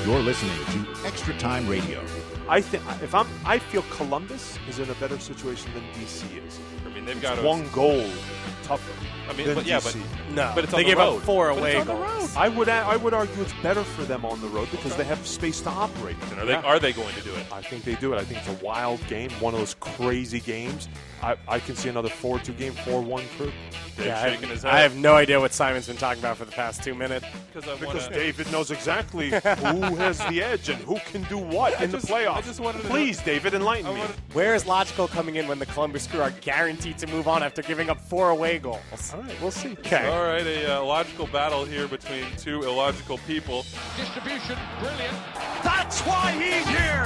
You're listening to Extra Time Radio. I feel Columbus is in a better situation than DC is. I mean, they've got one goal tougher. I mean, than but yeah, DC. but it's on they the gave road. up 4 But away it's on the goals. road. I would argue it's better for them on the road because they have space to operate. And are they going to do it? I think they do it. I think it's a wild game, one of those crazy games. I can see another 4-2 game, 4-1 crew. Dave's shaking his head. I have no idea what Simon's been talking about for the past 2 minutes. Because David knows exactly who has the edge and who can do what in the playoffs. Please, David, enlighten me. Where is logical coming in when the Columbus Crew are guaranteed to move on after giving up 4 away goals? All right, we'll see. Okay. All right, a logical battle here between two illogical people. Distribution, brilliant. That's why he's here.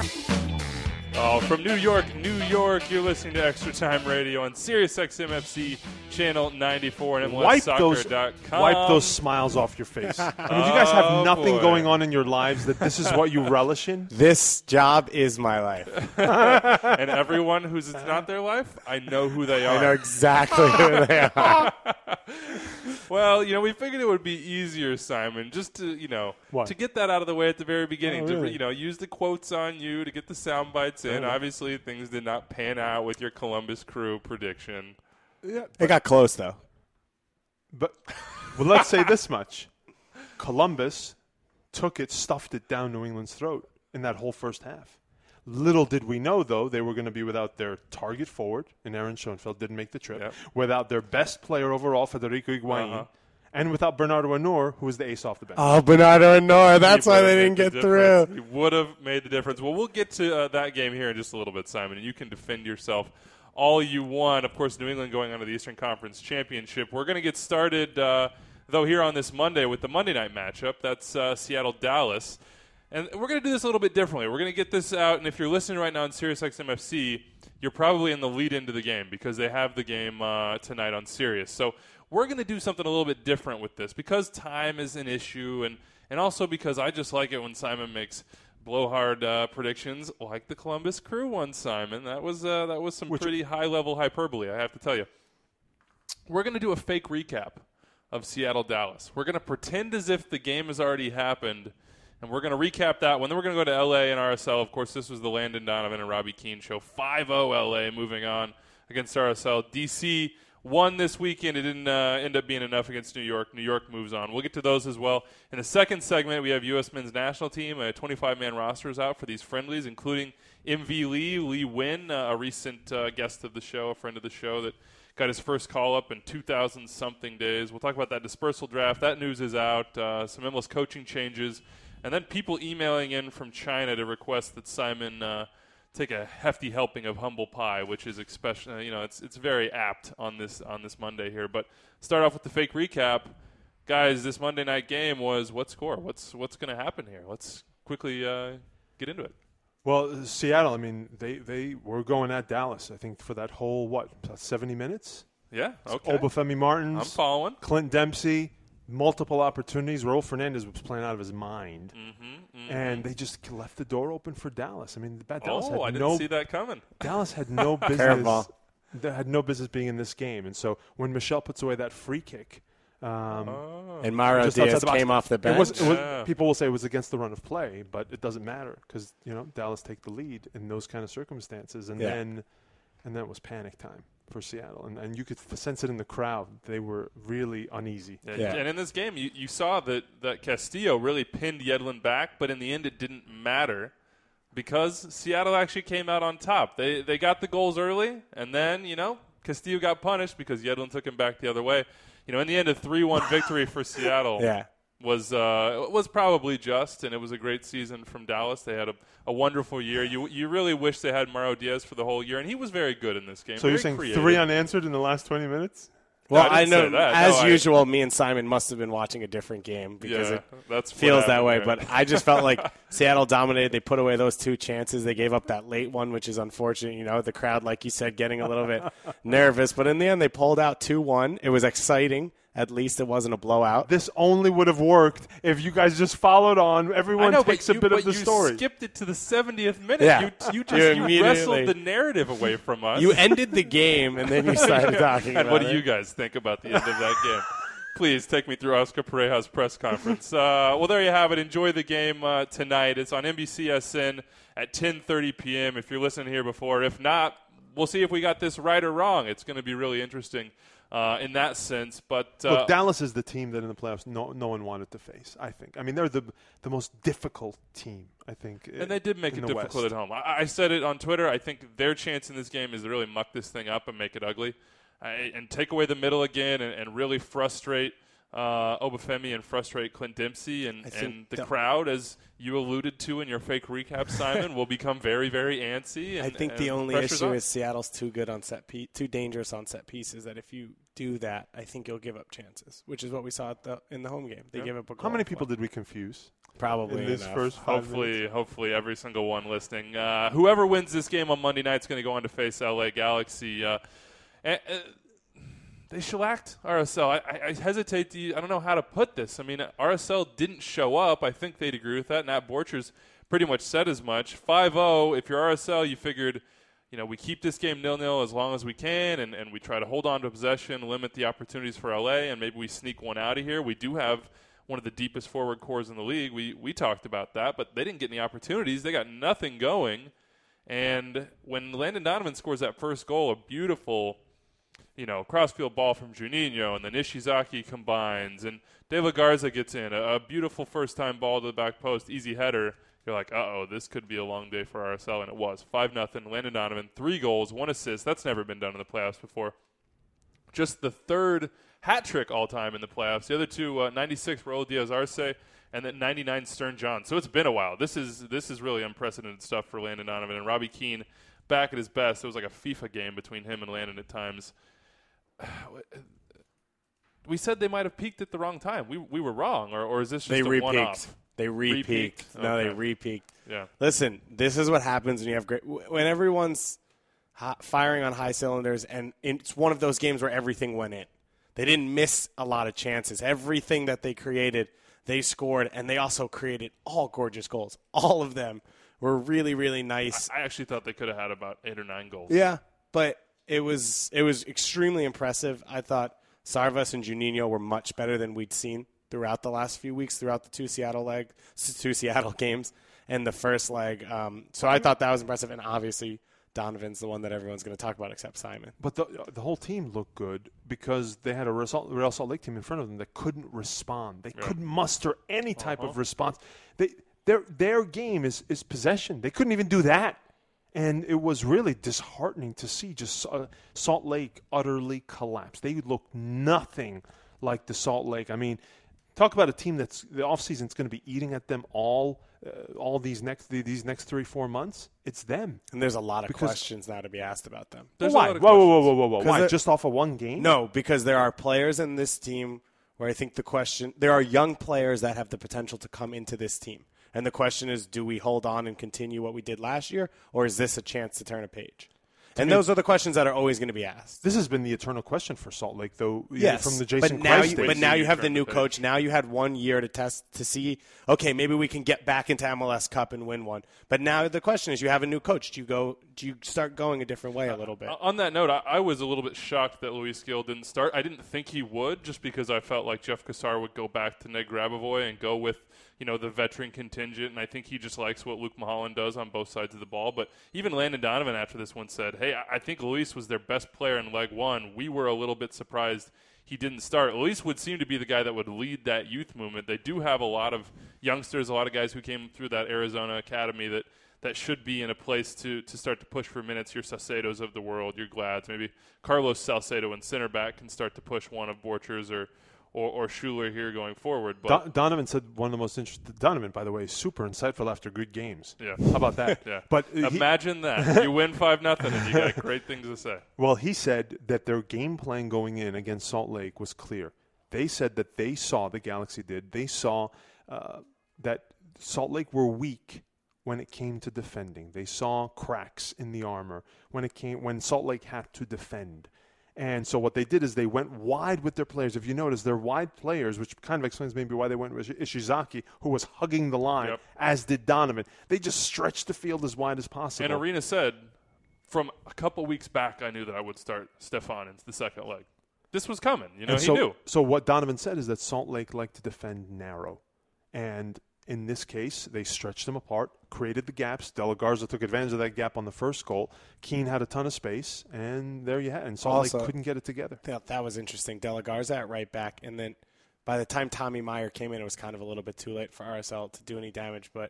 Oh, from New York, you're listening to Extra Time Radio on SiriusXM FC channel 94 and MLSsoccer.com. Wipe those smiles off your face. I mean, do you guys have nothing boy. going on in your lives that this is what you relish in? This job is my life. And everyone who's not their life, I know who they are. I know exactly who they are. Well, we figured it would be easier, Simon, just to, What? to get that out of the way at the very beginning. Oh, really? To, use the quotes on you to get the sound bites in. Oh. Obviously, things did not pan out with your Columbus Crew prediction. Yeah, It got close, though. but let's say this much. Columbus took it, stuffed it down New England's throat in that whole first half. Little did we know, though, they were going to be without their target forward, and Aaron Schoenfeld didn't make the trip, Yep. without their best player overall, Federico Higuain, and without Bernardo Anor, who was the ace off the bench. Oh, Bernardo Anor. That's He why would've they didn't made get the through. difference. He would have made the difference. Well, we'll get to that game here in just a little bit, Simon, and you can defend yourself all you want. Of course, New England going on to the Eastern Conference Championship. We're going to get started, though, here on this Monday with the Monday night matchup. That's Seattle-Dallas. And we're going to do this a little bit differently. We're going to get this out, and if you're listening right now on SiriusXM FC, you're probably in the lead into the game because they have the game tonight on Sirius. So we're going to do something a little bit different with this because time is an issue, and also because I just like it when Simon makes blowhard predictions like the Columbus Crew one, Simon. That was some pretty high-level hyperbole, I have to tell you. We're going to do a fake recap of Seattle-Dallas. We're going to pretend as if the game has already happened, and we're going to recap that one. Then we're going to go to L.A. and RSL. Of course, this was the Landon Donovan and Robbie Keane show. 5-0 L.A. moving on against RSL. D.C. won this weekend. It didn't end up being enough against New York. New York moves on. We'll get to those as well. In the second segment, we have U.S. men's national team. A 25-man roster is out for these friendlies, including MV Lee Wynn, a recent guest of the show, a friend of the show that got his first call-up in 2,000-something days. We'll talk about that dispersal draft. That news is out. Some MLS coaching changes. And then people emailing in from China to request that Simon take a hefty helping of humble pie, which is especially, it's very apt on this Monday here. But start off with the fake recap, guys. This Monday night game was what score? What's going to happen here? Let's quickly get into it. Well, Seattle, I mean, they were going at Dallas, I think, for that whole, about 70 minutes? Yeah, okay. Obafemi Martins. I'm following. Clint Dempsey, multiple opportunities. Raul Fernandez was playing out of his mind. And they just left the door open for Dallas. I mean, Dallas I didn't see that coming. Dallas had no business. They had no business being in this game. And so when Michel puts away that free kick, and Mauro just outside Diaz the box, came off the bench. People will say it was against the run of play, but it doesn't matter because Dallas take the lead in those kind of circumstances, and then it was panic time for Seattle, and you could sense it in the crowd. They were really uneasy. Yeah. And in this game, you saw that Castillo really pinned Yedlin back, but in the end, it didn't matter because Seattle actually came out on top. They got the goals early, and then Castillo got punished because Yedlin took him back the other way. In the end, a 3-1 victory for Seattle was probably just, and it was a great season from Dallas. They had a wonderful year. You really wish they had Mauro Diaz for the whole year, and he was very good in this game. So you're saying creative. 3 unanswered in the last 20 minutes? Well, No, I didn't say know, that. as No, usual, me and Simon must have been watching a different game because that's what feels that happened way. there. But I just felt like Seattle dominated. They put away those 2 chances. They gave up that late one, which is unfortunate. The crowd, like you said, getting a little bit nervous. But in the end, they pulled out 2-1. It was exciting. At least it wasn't a blowout. This only would have worked if you guys just followed on. Everyone takes a bit of the story. You skipped it to the 70th minute. Yeah. You immediately wrestled the narrative away from us. You ended the game, and then you started talking about And what do it. you guys think about the end of that game? Please take me through Oscar Pareja's press conference. Well, there you have it. Enjoy the game tonight. It's on NBCSN at 10:30 p.m. if you're listening here before. If not, we'll see if we got this right or wrong. It's going to be really interesting in that sense. But look, Dallas is the team that in the playoffs no one wanted to face, I think. I mean, they're the most difficult team, I think. And they did make it difficult at home. I said it on Twitter. I think their chance in this game is to really muck this thing up and make it ugly. And take away the middle again and really frustrate Obafemi and frustrate Clint Dempsey and the crowd, as you alluded to in your fake recap, Simon, will become very, very antsy. I think the only issue is Seattle's too good on too dangerous on set pieces, that if you do that, I think you'll give up chances, which is what we saw in the home game. They gave up a goal. How many people did we confuse? Probably in this first 5 minutes. Hopefully every single one listening. Whoever wins this game on Monday night is going to go on to face LA Galaxy. They shellacked RSL. I hesitate I don't know how to put this. I mean, RSL didn't show up. I think they'd agree with that. Nat Borchers pretty much said as much. 5-0, if you're RSL, you figured, we keep this game 0-0 as long as we can, and we try to hold on to possession, limit the opportunities for LA, and maybe we sneak one out of here. We do have one of the deepest forward cores in the league. We talked about that, but they didn't get any opportunities. They got nothing going. And when Landon Donovan scores that first goal, a beautiful crossfield ball from Juninho, and then Ishizaki combines, and De La Garza gets in. A beautiful first-time ball to the back post, easy header. You're like, this could be a long day for RSL, and it was. 5-0, Landon Donovan, 3 goals, 1 assist. That's never been done in the playoffs before. Just the third hat trick all-time in the playoffs. The other two, 96, Raul Diaz-Arce, and then 99, Stern John. So it's been a while. This is really unprecedented stuff for Landon Donovan. And Robbie Keane back at his best. It was like a FIFA game between him and Landon at times. We said they might have peaked at the wrong time. We were wrong, or is this just a one-off? They re-peaked. No, okay. They re-peaked. Yeah. Listen, this is what happens when you have when everyone's firing on high cylinders, and it's one of those games where everything went in. They didn't miss a lot of chances. Everything that they created, they scored, and they also created all gorgeous goals. All of them were really, really nice. I actually thought they could have had about 8 or 9 goals. Yeah, but it was extremely impressive. I thought Sarvas and Juninho were much better than we'd seen throughout the last few weeks, throughout the two Seattle games and the first leg. So I thought that was impressive, and obviously Donovan's the one that everyone's going to talk about except Simon. But the whole team looked good because they had a Real Salt Lake team in front of them that couldn't respond. They couldn't muster any type of response. Their game is possession. They couldn't even do that. And it was really disheartening to see just Salt Lake utterly collapse. They looked nothing like the Salt Lake. I mean, talk about a team that's the offseason's going to be eating at them all these next 3-4 months. It's them. And there's a lot of questions now to be asked about them. Why? Whoa. Why? Just off of one game? No, because there are players in this team where I think there are young players that have the potential to come into this team. And the question is, do we hold on and continue what we did last year, or is this a chance to turn a page? And those are the questions that are always going to be asked. This has been the eternal question for Salt Lake, though. Yes, from the Jason Christ days. But now you have the new coach. Now you had 1 year to test to see, okay, maybe we can get back into MLS Cup and win one. But now the question is, you have a new coach. Do you start going a different way a little bit? On that note, I was a little bit shocked that Luis Gil didn't start. I didn't think he would, just because I felt like Jeff Cassar would go back to Ned Grabovoy and go with the veteran contingent, and I think he just likes what Luke Mulholland does on both sides of the ball. But even Landon Donovan after this one said, hey, I think Luis was their best player in leg one. We were a little bit surprised he didn't start. Luis would seem to be the guy that would lead that youth movement. They do have a lot of youngsters, a lot of guys who came through that Arizona academy that should be in a place to start to push for minutes. Your Salcedos of the world, your Glads. Maybe Carlos Salcedo in center back can start to push one of Borchers or Schuler here going forward. But Donovan said one of the most interesting. Donovan, by the way, is super insightful after good games. Yeah. How about that? Yeah. But imagine that. You win 5-0 and you got great things to say. Well, he said that their game plan going in against Salt Lake was clear. They said that they saw, the Galaxy did, they saw that Salt Lake were weak when it came to defending. They saw cracks in the armor when Salt Lake had to defend. And so what they did is they went wide with their players. If you notice, they're wide players, which kind of explains maybe why they went with Ishizaki, who was hugging the line, as did Donovan. They just stretched the field as wide as possible. And Arena said, from a couple weeks back, I knew that I would start Stefan in the second leg. this was coming. You know, And he knew. So what Donovan said is that Salt Lake liked to defend narrow. And in this case, they stretched them apart, created the gaps. De La Garza took advantage of that gap on the first goal. Keene had a ton of space, and there you had it. And Salt Lake couldn't get it together. Yeah, that was interesting. De La Garza at right back, and then by the time Tommy Meyer came in, it was kind of a little bit too late for RSL to do any damage. But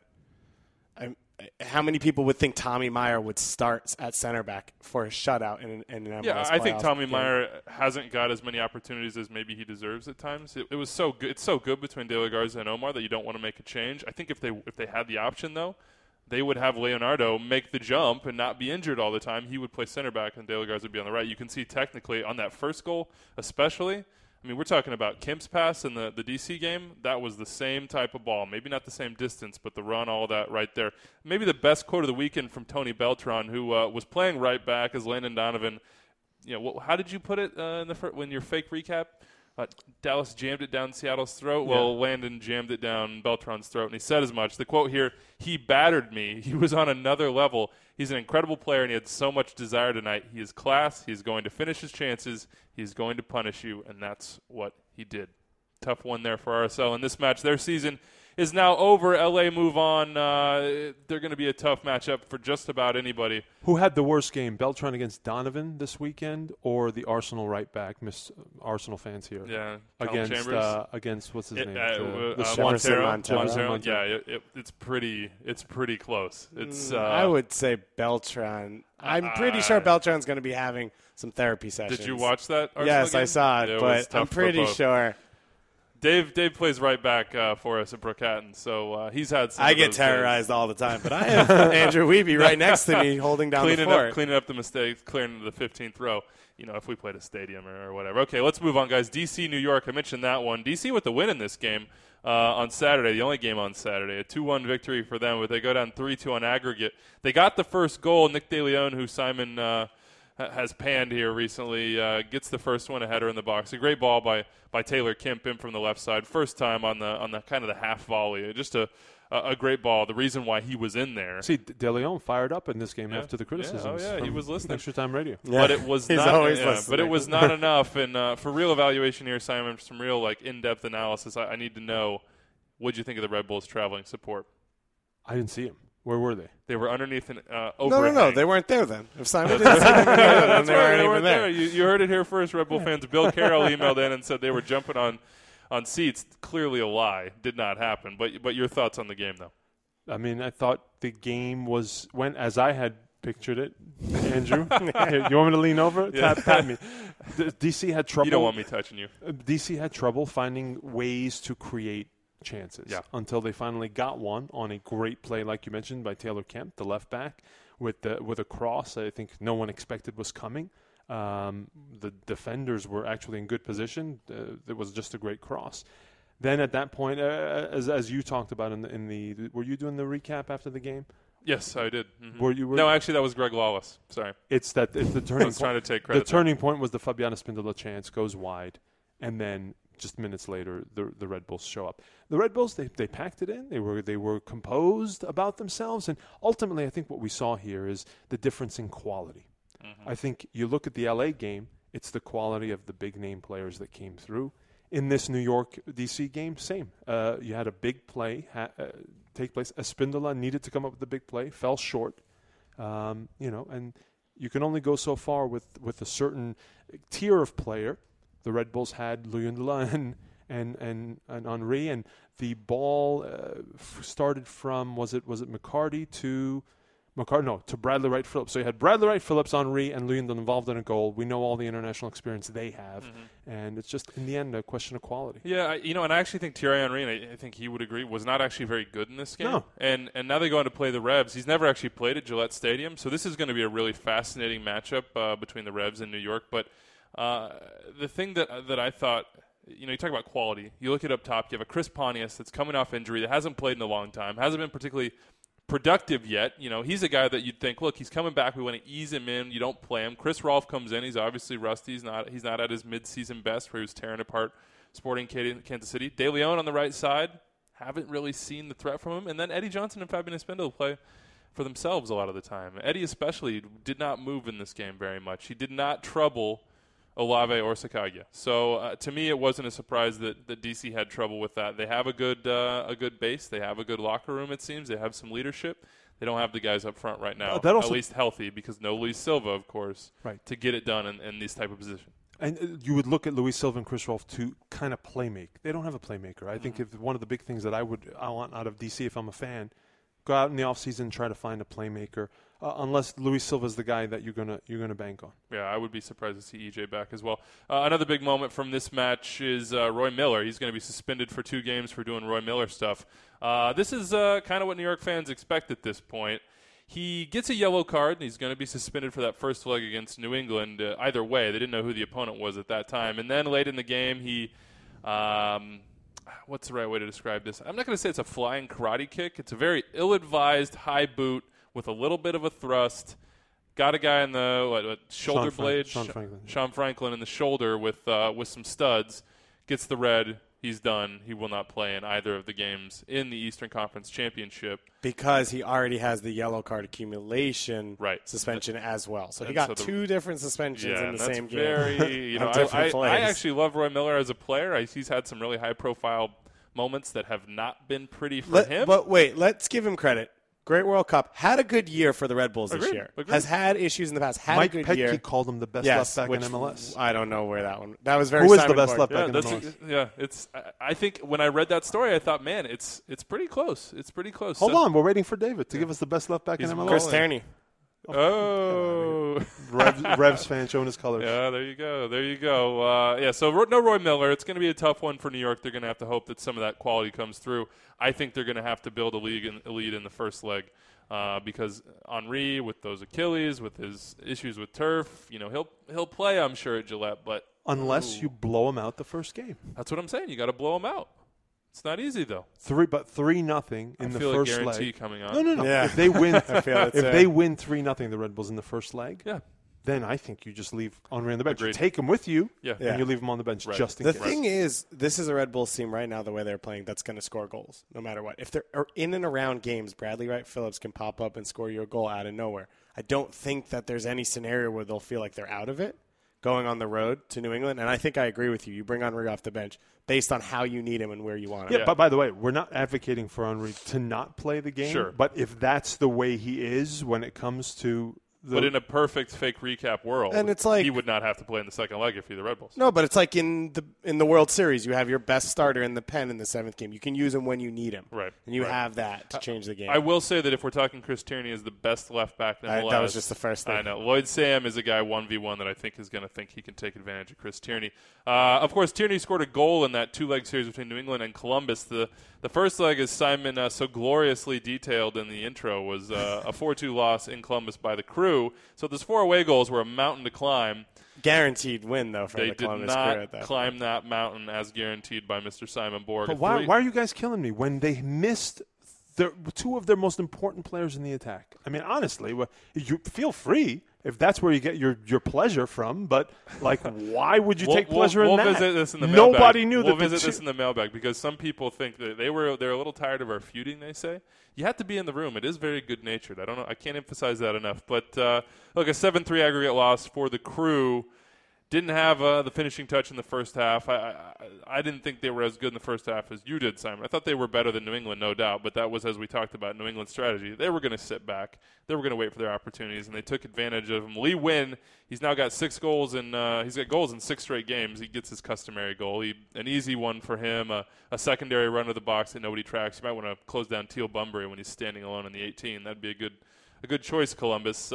how many people would think Tommy Meyer would start at center back for a shutout in an MLS Yeah, I think playoff Tommy game? Meyer hasn't got as many opportunities as maybe he deserves at times. It was so good. It's so good between De La Garza and Omar that you don't want to make a change. I think if they had the option, though, they would have Leonardo make the jump and not be injured all the time. He would play center back, and De La Garza would be on the right. You can see technically on that first goal especially, I mean, we're talking about Kemp's pass in the DC game. That was the same type of ball. Maybe not the same distance, but the run, all that right there. Maybe the best quote of the weekend from Tony Beltran, who was playing right back as Landon Donovan. You know, how did you put it when your fake recap? Dallas jammed it down Seattle's throat. Well, Landon jammed it down Beltran's throat, and he said as much. The quote here, he battered me. He was on another level. He's an incredible player, and he had so much desire tonight. He is class. He's going to finish his chances. He's going to punish you, and that's what he did. Tough one there for RSL in this match. Their season is now over. LA move on. They're going to be a tough matchup for just about anybody. Who had the worst game, Beltran against Donovan this weekend, or the Arsenal right back? Miss Arsenal fans here. Yeah, against what's his name? Montero. Yeah, it's pretty close. It's I would say Beltran. I'm pretty sure Beltran's going to be having some therapy sessions. Did you watch that Arsenal Yes, game? I saw it, but I'm pretty sure. Dave plays right back for us at Brookhaven, so he's had some I of get those terrorized days. all the time, but I have Andrew Wiebe right next to me holding down the fort. Cleaning up the mistakes, clearing the 15th row, if we played a stadium or whatever. Okay, let's move on, guys. DC, New York, I mentioned that one. DC with the win in this game on Saturday, the only game on Saturday. A 2-1 victory for them, but they go down 3-2 on aggregate. They got the first goal. Nick DeLeon, who Simon has panned here recently, gets the first one, a header in the box. A great ball by Taylor Kemp in from the left side. First time on the kind of the half volley. Just a great ball. The reason why he was in there. See, De Leon fired up in this game after the criticisms. Yeah, he was listening. Extra Time Radio. Yeah. But it was He's not. always listening. But it was not enough. And for real evaluation here, Simon, some real in-depth analysis. I need to know, what did you think of the Red Bulls traveling support? I didn't see him. Where were they? They were underneath an overhang. No, they weren't there then. If Simon didn't see them, then they weren't even there. You heard it here first, Red Bull fans. Bill Carroll emailed in and said they were jumping on seats. Clearly a lie. Did not happen. But your thoughts on the game, though? I mean, I thought the game went as I had pictured it. Andrew, here, you want me to lean over? Yeah. Tap me. DC had trouble. You don't want me touching you. DC had trouble finding ways to create chances until they finally got one on a great play, like you mentioned, by Taylor Kemp, the left back, with a cross I think no one expected was coming. The defenders were actually in good position. It was just a great cross. Then at that point, as you talked about in the were you doing the recap after the game? Yes, I did. Mm-hmm. Were you? No, actually, that was Greg Lawless. Sorry. It's the turning I was point. trying to take credit. The turning point was the Fabiana Spindola chance, goes wide, and then just minutes later, the Red Bulls show up. The Red Bulls, they packed it in. They were composed about themselves, and ultimately, I think what we saw here is the difference in quality. Mm-hmm. I think you look at the LA game; it's the quality of the big name players that came through. In this New York DC game, same. You had a big play take place. Espindola needed to come up with the big play, fell short. And you can only go so far with a certain tier of player. The Red Bulls had Luyendula and Henry, and the ball started from was it McCarty to Bradley Wright Phillips. So you had Bradley Wright Phillips, Henry, and Luyendula involved in a goal. We know all the international experience they have, and it's just in the end a question of quality. Yeah, and I actually think Thierry Henry, and I think he would agree, was not actually very good in this game. No. And now they go on to play the Revs. He's never actually played at Gillette Stadium, so this is going to be a really fascinating matchup between the Revs and New York. But the thing that I thought, you talk about quality. You look it up top. You have a Chris Pontius that's coming off injury that hasn't played in a long time, hasn't been particularly productive yet. He's a guy that you'd think, look, he's coming back. We want to ease him in. You don't play him. Chris Rolfe comes in. He's obviously rusty. He's not at his midseason best where he was tearing apart Sporting Kansas City. De Leon on the right side. Haven't really seen the threat from him. And then Eddie Johnson and Fabian Espindola play for themselves a lot of the time. Eddie especially did not move in this game very much. He did not trouble Olave or Sakagya. So to me, it wasn't a surprise that DC had trouble with that. They have a good base. They have a good locker room, it seems. They have some leadership. They don't have the guys up front right now, at least healthy, because no Luis Silva, of course, to get it done in these type of positions. And you would look at Luis Silva and Chris Rolfe to kind of playmake. They don't have a playmaker. I think if one of the big things that I want out of DC if I'm a fan, go out in the offseason and try to find a playmaker. Unless Luis Silva is the guy that you're gonna bank on. Yeah, I would be surprised to see EJ back as well. Another big moment from this match is Roy Miller. He's going to be suspended for 2 games for doing Roy Miller stuff. This is kind of what New York fans expect at this point. He gets a yellow card, and he's going to be suspended for that first leg against New England. Either way, they didn't know who the opponent was at that time. And then late in the game, he what's the right way to describe this? I'm not going to say it's a flying karate kick. It's a very ill-advised high boot with a little bit of a thrust. Got a guy in the shoulder blade. Sean Franklin in the shoulder with some studs. Gets the red. He's done. He will not play in either of the games in the Eastern Conference Championship. Because he already has the yellow card accumulation suspension as well. So he got 2 different suspensions in the same game. I actually love Roy Miller as a player. He's had some really high-profile moments that have not been pretty for him. But wait, let's give him credit. Great World Cup. Had a good year for the Red Bulls this year. Has had issues in the past. Had Mike a good year. Petke called him the best left back in MLS. I don't know where that one. That was very. Who is the best left back in MLS? It's. I think when I read that story, I thought, man, it's pretty close. It's pretty close. Hold on, we're waiting for David to give us the best left back in MLS. Chris Tierney. Oh, Revs fan showing his colors. Yeah, there you go. So no Roy Miller. It's going to be a tough one for New York. They're going to have to hope that some of that quality comes through. I think they're going to have to build a lead in the first leg. Because Henry, with those Achilles, with his issues with turf, he'll play, I'm sure, at Gillette. But unless you blow him out the first game, that's what I'm saying. You got to blow him out. It's not easy though. 3-0 in the first leg. I feel a guarantee coming on. No. Yeah. If they win, they win 3-0, the Red Bulls in the first leg. Yeah. Then I think you just leave Henry on the bench. You take him with you, and you leave him on the bench just in case. The thing is, this is a Red Bulls team right now, the way they're playing, that's going to score goals no matter what. If they're in and around games, Bradley Wright Phillips can pop up and score you a goal out of nowhere. I don't think that there's any scenario where they'll feel like they're out of it going on the road to New England. And I think I agree with you. You bring Henry off the bench based on how you need him and where you want him. Yeah, but by the way, we're not advocating for Henry to not play the game. Sure. But if that's the way he is when it comes to but in a perfect fake recap world, and it's like, he would not have to play in the second leg if you're the Red Bulls. No, but it's like in the World Series, you have your best starter in the pen in the 7th game. You can use him when you need him. Right. And you have that to change the game. I will say that if we're talking Chris Tierney as the best left back in MLS, that was just the first thing. I know. Lloyd Sam is a guy 1v1 that I think is going to think he can take advantage of Chris Tierney. Of course, Tierney scored a goal in that 2-leg series between New England and Columbus. The first leg, as Simon so gloriously detailed in the intro, was a 4-2 loss in Columbus by the Crew. So those 4 away goals were a mountain to climb. Guaranteed win, though, for the Columbus Crew. They did not climb that mountain as guaranteed by Mr. Simon Borg. But why are you guys killing me when they missed 2 of their most important players in the attack? I mean, honestly, you feel free if that's where you get your pleasure from. But why would you take pleasure in that? We'll visit this in the mailbag. Nobody knew that. We'll visit this in the mailbag because some people think that they're a little tired of our feuding. They say you have to be in the room. It is very good natured. I don't know. I can't emphasize that enough. But look, a 7-3 aggregate loss for the Crew. Didn't have the finishing touch in the first half. I didn't think they were as good in the first half as you did, Simon. I thought they were better than New England, no doubt, but that was, as we talked about, New England's strategy. They were going to sit back. They were going to wait for their opportunities, and they took advantage of them. Lee Nguyen, he's now got 6 goals, and he's got goals in 6 straight games. He gets his customary goal. An easy one for him, a secondary run to the box that nobody tracks. You might want to close down Teal Bunbury when he's standing alone in the 18. That'd be a good choice, Columbus.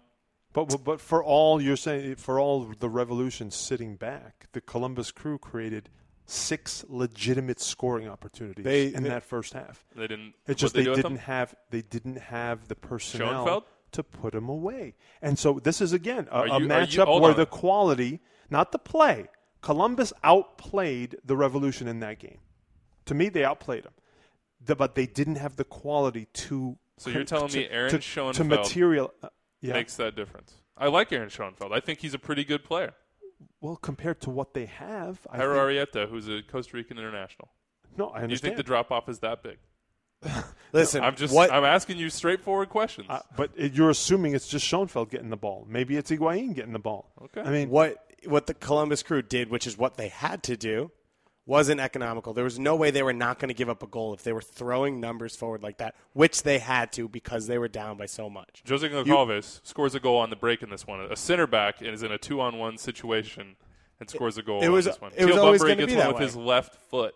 But for all you're saying, for all the Revolution sitting back, the Columbus Crew created 6 legitimate scoring opportunities in that first half. They didn't. It's just they didn't have the personnel Schoenfeld? to put them away. And so this is again a matchup where the quality, not the play. Columbus outplayed the Revolution in that game. To me, they outplayed them, but they didn't have the quality to. So you're telling me Aaron Schoenfeld makes that difference? I like Aaron Schoenfeld. I think he's a pretty good player. Well, compared to what they have, Jairo Arrieta, who's a Costa Rican international. No, I understand. Do you think the drop-off is that big? Listen, I'm asking you straightforward questions. But you're assuming it's just Schoenfeld getting the ball. Maybe it's Higuain getting the ball. Okay. I mean, what what the Columbus Crew did, which is what they had to do, wasn't economical. There was no way they were not going to give up a goal if they were throwing numbers forward like that, which they had to because they were down by so much. Jose Goncalves scores a goal on the break in this one. A center back is in a 2-on-1 situation and scores a goal on this one. It was always going to be gets that one way. with his left foot.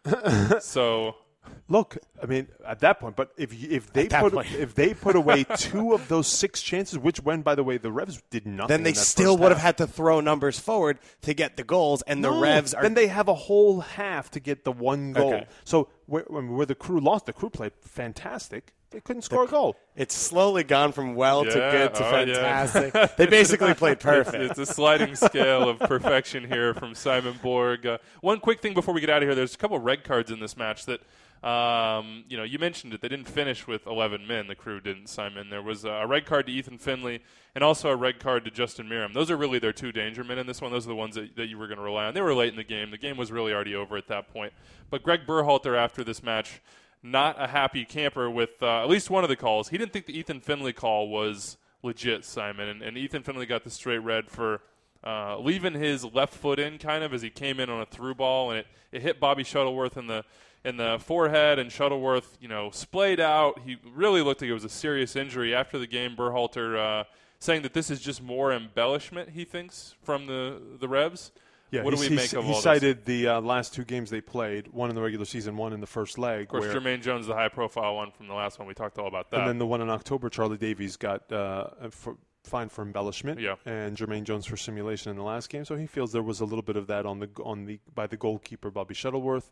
So Look, I mean, at that point, but if they put away 2 of those 6 chances, which when, by the way, the Revs did nothing, then they still would have had to throw numbers forward to get the goals, and the Revs are. Then they have a whole half to get the 1 goal. Okay. So where the Crew lost, the Crew played fantastic. They couldn't score a goal. It's slowly gone from well to good to fantastic. Yeah. They basically played perfect. It's a sliding scale of perfection here from Simon Borg. One quick thing before we get out of here. There's a couple of red cards in this match that, you mentioned it. They didn't finish with 11 men. The Crew didn't, Simon. There was a red card to Ethan Finley and also a red card to Justin Miram. Those are really their 2 danger men in this one. Those are the ones that you were going to rely on. They were late in the game. The game was really already over at that point. But Greg Berhalter, after this match, not a happy camper with at least one of the calls. He didn't think the Ethan Finley call was legit, Simon. And Ethan Finley got the straight red for leaving his left foot in kind of as he came in on a through ball, and it hit Bobby Shuttleworth in the forehead, and Shuttleworth, splayed out. He really looked like it was a serious injury. After the game, Berhalter saying that this is just more embellishment, he thinks, from the Revs. Yeah, what do we make of all this? this? He cited the last 2 games they played, one in the regular season, one in the first leg. Of course, Jermaine Jones, the high-profile one from the last one. We talked all about that. And then the one in October, Charlie Davies got fined for embellishment, yeah, and Jermaine Jones for simulation in the last game. So he feels there was a little bit of that by the goalkeeper Bobby Shuttleworth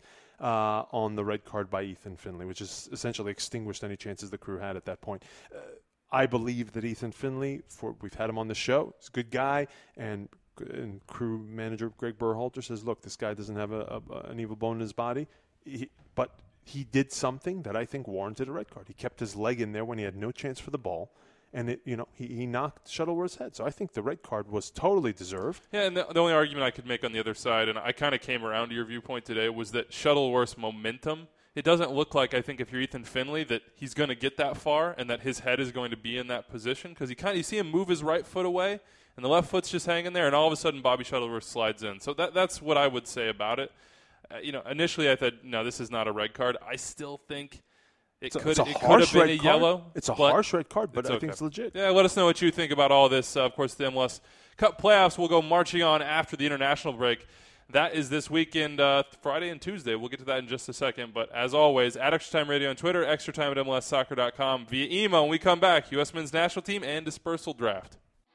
on the red card by Ethan Finley, which is essentially extinguished any chances the Crew had at that point. I believe that Ethan Finley, we've had him on the show, he's a good guy, and Crew manager Greg Berhalter says, look, this guy doesn't have an evil bone in his body, but he did something that I think warranted a red card. He kept his leg in there when he had no chance for the ball, and he knocked Shuttleworth's head. So I think the red card was totally deserved. Yeah, and the only argument I could make on the other side, and I kind of came around to your viewpoint today, was that Shuttleworth's momentum, it doesn't look like, I think, if you're Ethan Finley, that he's going to get that far and that his head is going to be in that position, because you see him move his right foot away, and the left foot's just hanging there, and all of a sudden Bobby Shuttleworth slides in. So that's what I would say about it. Initially I thought, no, this is not a red card. I still think it could have been a yellow. It's a harsh red card, but I think it's legit. Yeah, let us know what you think about all this. Of course, the MLS Cup playoffs will go marching on after the international break. That is this weekend, Friday and Tuesday. We'll get to that in just a second. But as always, at Extra Time Radio on Twitter, extratime at MLSsoccer.com, via email. When we come back, U.S. men's national team and dispersal draft.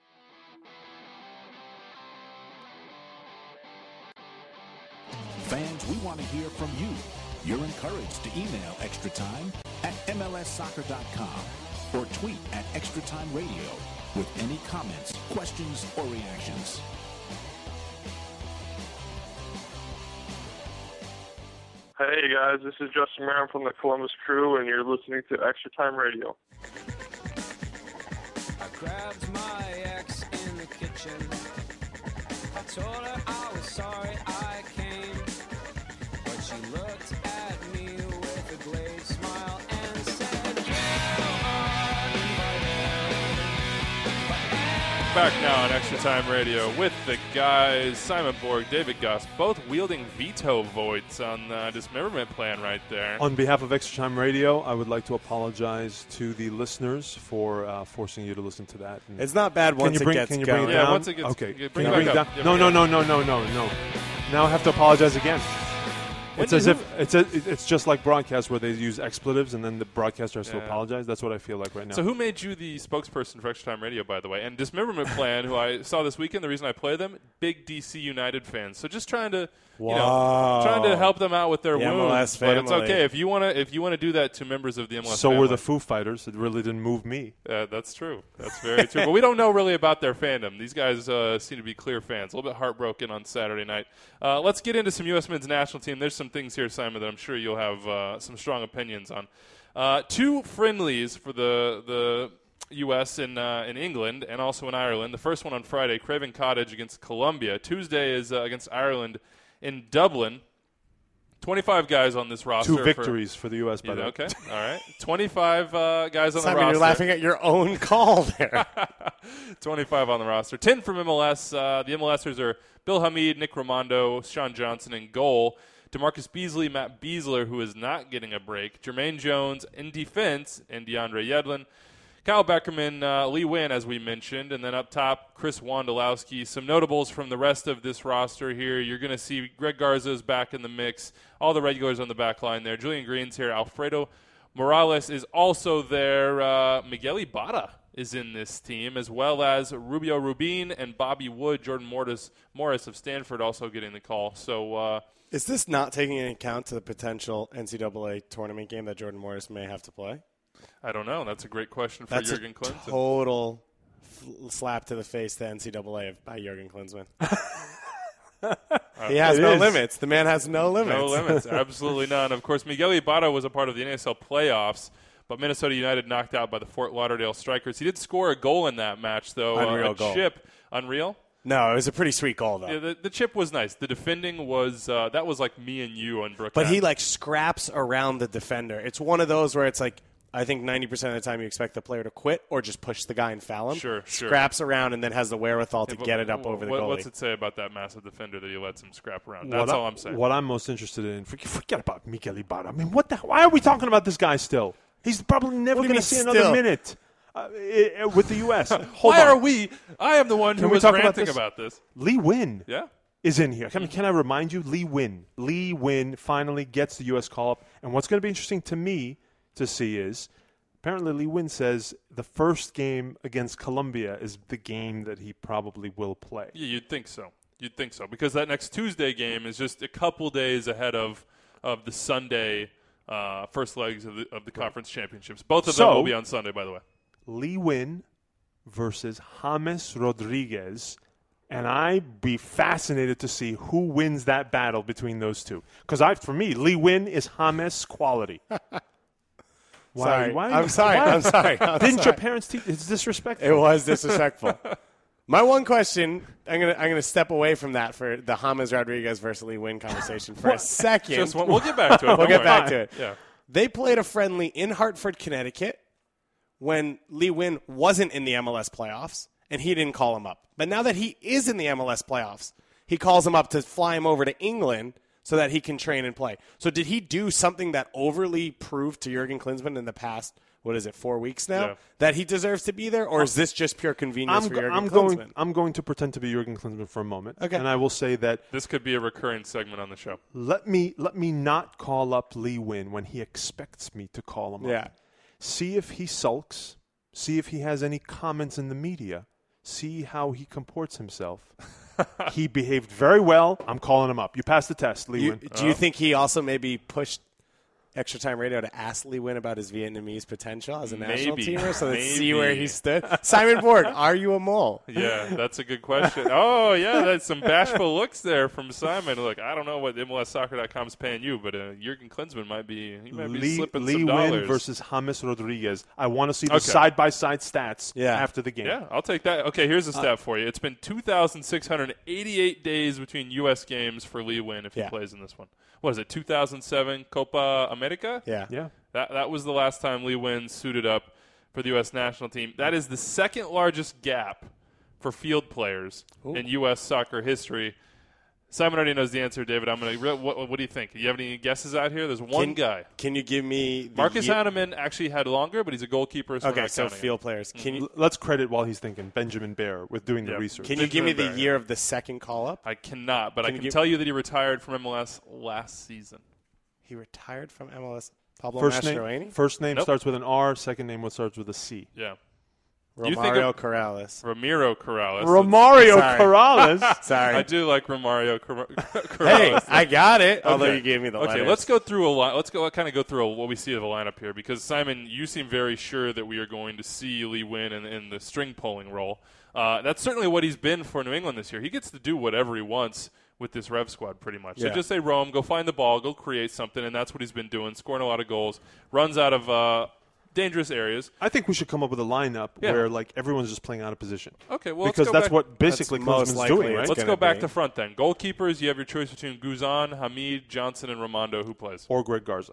Fans, we want to hear from you. You're encouraged to email Extra Time at MLSsoccer.com or tweet at Extra Time Radio with any comments, questions, or reactions. Hey guys, this is Justin Miram from the Columbus Crew, and you're listening to Extra Time Radio. I grabbed my ex in the kitchen. I told her I was sorry I came, but she looked at me with a glazed smile and said, Back now on Extra Time Radio with the guys, Simon Borg, David Goss, both wielding veto votes on the dismemberment plan right there. On behalf of Extra Time Radio, I would like to apologize to the listeners for forcing you to listen to that. It's not bad once it gets Can you going. bring it down? Yeah, once it gets okay. bring Can you it back bring it up. down? Yeah, No. Now I have to apologize again. It's as if it's just like broadcast where they use expletives and then the broadcaster has to apologize. That's what I feel like right now. So who made you the spokesperson for Extra Time Radio, by the way? And Dismemberment Plan, who I saw this weekend, the reason I play them, big DC United fans. So just trying to trying to help them out with their wounds. MLS but it's family. okay if you want to do that to members of the MLS So family. were the Foo Fighters. It really didn't move me. That's true. That's very true. But we don't know really about their fandom. These guys seem to be clear fans. A little bit heartbroken on Saturday night. Let's get into some U.S. men's national team. There's some things here, Simon, that I'm sure you'll have some strong opinions on. 2 friendlies for the U.S. in England and also in Ireland. The first one on Friday, Craven Cottage against Colombia. Tuesday is against Ireland in Dublin. 25 guys on this roster. 2 victories for the U.S., by the way. Okay, all right. 25 guys on Simon, the roster. you're laughing at your own call there. 25 on the roster. 10 from MLS. The MLSers are Bill Hamid, Nick Raimondo, Sean Johnson in goal. DeMarcus Beasley, Matt Beasler, who is not getting a break. Jermaine Jones in defense, and DeAndre Yedlin. Kyle Beckerman, Lee Wynn, as we mentioned. And then up top, Chris Wondolowski. Some notables from the rest of this roster here. You're going to see Greg Garza's back in the mix. All the regulars on the back line there. Julian Green's here. Alfredo Morales is also there. Miguel Ibarra is in this team, as well as Rubio Rubin and Bobby Wood. Jordan Morris of Stanford also getting the call. So is this not taking into account to the potential NCAA tournament game that Jordan Morris may have to play? I don't know. That's a great question for That's Jurgen a Klinsmann. Total slap to the face to NCAA by Jurgen Klinsmann. He has no limits. The man has no limits. No limits. Absolutely none. Of course, Miguel Ibarra was a part of the NASL playoffs, but Minnesota United knocked out by the Fort Lauderdale Strikers. He did score a goal in that match, though. Unreal a goal. chip. Unreal? No, it was a pretty sweet goal, though. Yeah, the chip was nice. The defending was that was like me and you on Brookhaven. But he, scraps around the defender. It's one of those where it's I think 90% of the time you expect the player to quit or just push the guy and foul him. Sure. Scraps around and then has the wherewithal to get it up over the goalie. What's it say about that massive defender that he lets him scrap around? That's all I'm saying. What I'm most interested in, forget about Miguel Ibarra. I mean, why are we talking about this guy still? He's probably never going to see another minute with the U.S. Why are we? I am the one who was ranting about this. Lee Wynn Yeah. is in here. Can I remind you? Lee Wynn finally gets the U.S. call-up. And what's going to be interesting to me to see is apparently Lee Wynn says the first game against Colombia is the game that he probably will play. Yeah, you'd think so. Because that next Tuesday game is just a couple days ahead of the Sunday first legs of the conference championships. Both of them will be on Sunday, by the way. Lee Wynn versus James Rodriguez, and I'd be fascinated to see who wins that battle between those two. Because for me, Lee Wynn is James quality. I'm sorry. Didn't your parents teach? It's disrespectful. It was disrespectful. My one question, I'm gonna step away from that for the James Rodriguez versus Lee Wynn conversation for a second. We'll get back to it. We'll get back to it. Yeah. They played a friendly in Hartford, Connecticut, when Lee Wynn wasn't in the MLS playoffs, and he didn't call him up. But now that he is in the MLS playoffs, he calls him up to fly him over to England so that he can train and play. So did he do something that overly proved to Jurgen Klinsmann in the past, 4 weeks now, that he deserves to be there? Or is this just pure convenience for Jurgen Klinsmann? I'm going to pretend to be Jurgen Klinsmann for a moment. Okay. And I will say that This could be a recurring segment on the show. let me not call up Lee Wynn when he expects me to call him Yeah. up. See if he sulks. See if he has any comments in the media. See how he comports himself. He behaved very well. I'm calling him up. You passed the test, Lee Wynn. Do you think he also maybe pushed Extra Time Radio to ask Lee Wynn about his Vietnamese potential as a national teamer so they see where he stood? Simon Borg, are you a mole? Yeah, that's a good question. Oh, yeah, that's some bashful looks there from Simon. Look, I don't know what MLSsoccer.com is paying you, but Jurgen Klinsmann might be slipping Lee some dollars. Wynn versus James Rodriguez. I want to see the side-by-side stats after the game. Yeah, I'll take that. Okay, here's a stat for you. It's been 2,688 days between U.S. games for Lee Wynn if he plays in this one. What is it, 2007 Copa America? Yeah. That was the last time Lee Wynn suited up for the U.S. national team. That is the second largest gap for field players in U.S. soccer history. Simon already knows the answer, David. What do you think? Do you have any guesses out here? There's one guy. Can you give me Marcus Hanneman actually had longer, but he's a goalkeeper. So okay, so field players. Let's credit while he's thinking Benjamin Bear with doing the research. Can you give me the year of the second call-up? I cannot, but I can tell you that he retired from MLS last season. He retired from MLS. Pablo Mastroeni? First name starts with an R. Second name starts with a C. Yeah. Romario Corrales. Ramiro Corrales. Romario Corrales. Sorry. I do like Romario Corales. Hey, I got it. Okay. Although you gave me the letters. Okay, let's go through kind of go through what we see of the lineup here, because Simon, you seem very sure that we are going to see Lee Wynn in the string pulling role. That's certainly what he's been for New England this year. He gets to do whatever he wants with this Rev squad, pretty much. So just say roam, go find the ball, go create something, and that's what he's been doing, scoring a lot of goals. Runs out of dangerous areas. I think we should come up with a lineup Yeah. where like everyone's just playing out of position. Okay, well, because let's go that's back. what basically That's most Klinsmann's likely doing, right? it's Let's gonna go back be. to front then. Goalkeepers, you have your choice between Guzan, Hamid, Johnson, and Ramondo. Who plays? Or Greg Garza.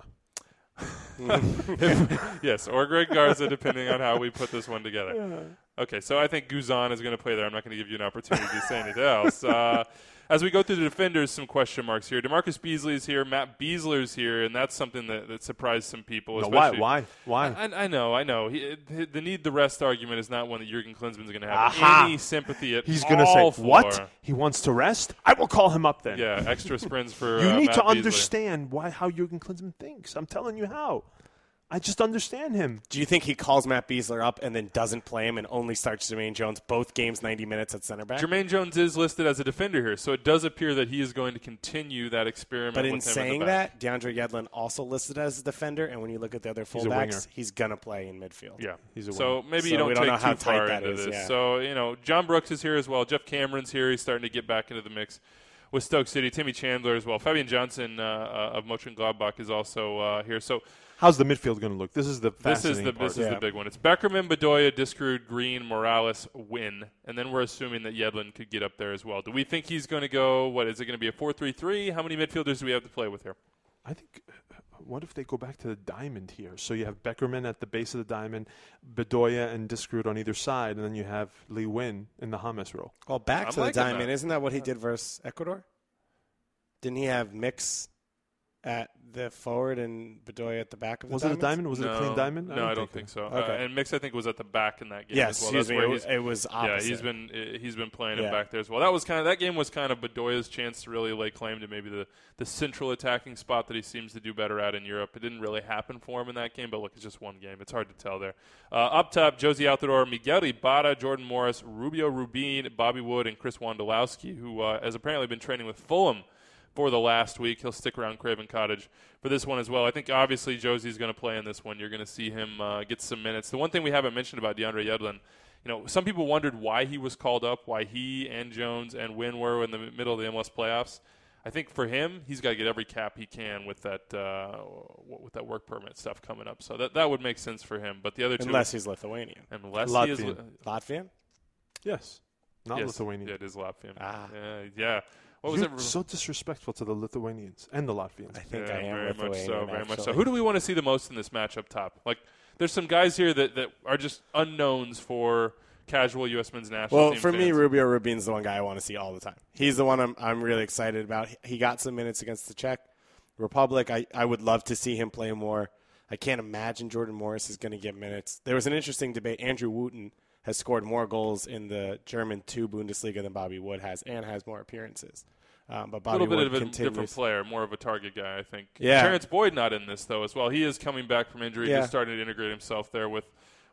Yes, or Greg Garza, depending on how we put this one together. Okay, so I think Guzan is going to play there. I'm not going to give you an opportunity to say anything else. As we go through the defenders, some question marks here. DeMarcus Beasley's here. Matt Beasler's here, and that's something that surprised some people. No, especially- why? I know. The need the rest argument is not one that Jurgen Klinsmann's going to have Aha. any sympathy at He's going going to to say, what? He wants to rest? I will call him up then. Yeah, extra sprints for You need Matt to Beasley. understand how Jurgen Klinsmann thinks. I'm telling you how. I just understand him. Do you think he calls Matt Beasler up and then doesn't play him and only starts Jermaine Jones both games 90 minutes at center back? Jermaine Jones is listed as a defender here, so it does appear that he is going to continue that experiment But with in him saying in the back. that, DeAndre Yedlin also listed as a defender, and when you look at the other He's a winger. fullbacks, he's going to play in midfield. Yeah, He's a so winner. maybe So you don't we don't take know how too far tight that into is, this. yeah. So John Brooks is here as well. Jeff Cameron's here. He's starting to get back into the mix with Stoke City. Timmy Chandler as well. Fabian Johnson of Mönchengladbach is also here. So How's the midfield going to look? This is the this is fascinating the part. this is the big one. It's Beckerman, Bedoya, Diskerud, Green, Morales, Wynn, and then we're assuming that Yedlin could get up there as well. Do we think he's going to go? What is it going to be, a 4-3-3? How many midfielders do we have to play with here? I think, what if they go back to the diamond here? So you have Beckerman at the base of the diamond, Bedoya and Diskerud on either side, and then you have Lee Wynn in the Hamas role. Well, back I'm to the liking diamond. that. Isn't that what he did versus Ecuador? Didn't he have Mix at the forward and Bedoya at the back of the Was it a diamonds? diamond? Was it a clean diamond? No, I don't think so. Okay. And Mix, I think, was at the back in that game Yes, as well. excuse me. That's where It was opposite. Yeah, he's been playing him Yeah. back there as well. That game was kind of Bedoya's chance to really lay claim to maybe the central attacking spot that he seems to do better at in Europe. It didn't really happen for him in that game, but look, it's just one game. It's hard to tell there. Up top, Josie Altidore, Miguel Ibarra, Jordan Morris, Rubio Rubin, Bobby Wood, and Chris Wondolowski, who has apparently been training with Fulham for the last week. He'll stick around Craven Cottage for this one as well. I think obviously Josie's going to play in this one. You're going to see him get some minutes. The one thing we haven't mentioned about DeAndre Yedlin, some people wondered why he was called up, why he and Jones and Wynn were in the middle of the MLS playoffs. I think for him, he's got to get every cap he can with that work permit stuff coming up. So that would make sense for him. But the other two, Unless he's Lithuanian. unless he Latvian. is Latvian? Yes. Not yes, Lithuanian. Yeah, it is Latvian. Ah. Yeah. What was You're it? so disrespectful to the Lithuanians and the Latvians. I think Yeah, I am very Lithuanian. much so. Very much so. actually. Who do we want to see the most in this match up top? Like, there's some guys here that are just unknowns for casual U.S. men's national Well, team for me, fans. Rubio Rubin's the one guy I want to see all the time. He's the one I'm really excited about. He got some minutes against the Czech Republic. I would love to see him play more. I can't imagine Jordan Morris is going to get minutes. There was an interesting debate. Andrew Wooten has scored more goals in the German 2 Bundesliga than Bobby Wood has, and has more appearances. But a Bobby little bit Wood of a continues. different player, more of a target guy, I think. Yeah. Terrence Boyd not in this though as well. He is coming back from injury, Yeah. just starting to integrate himself there with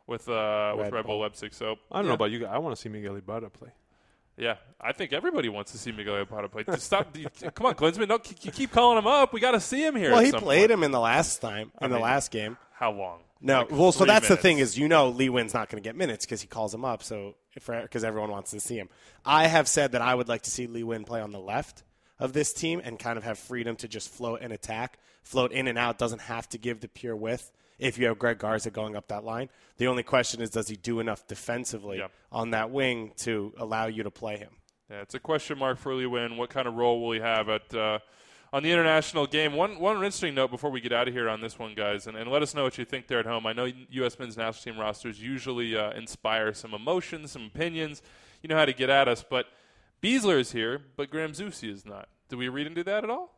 Red Bull Bull. Leipzig. So I don't know about you guys. I want to see Miguel Ibarra play. Yeah, I think everybody wants to see Miguel Ibarra play. Just stop! Come on, Klinsmann, don't you keep calling him up. We got to see him here. Well, at he some played point. him in the last time, in the mean, last game. How long? No, Like well, so 3 that's the thing minutes. is, Lee Wynn's not going to get minutes because he calls him up. So because everyone wants to see him, I have said that I would like to see Lee Wynn play on the left of this team and kind of have freedom to just float and attack, float in and out. Doesn't have to give the pure width. If you have Greg Garza going up that line, the only question is, does he do enough defensively Yeah. on that wing to allow you to play him? Yeah, it's a question mark for Lee Wynn. What kind of role will he have at on the international game? One interesting note before we get out of here on this one, guys, and let us know what you think there at home. I know U.S. men's national team rosters usually inspire some emotions, some opinions. You know how to get at us, but Beasler is here, but Graham Zusi is not. Do we read into that at all?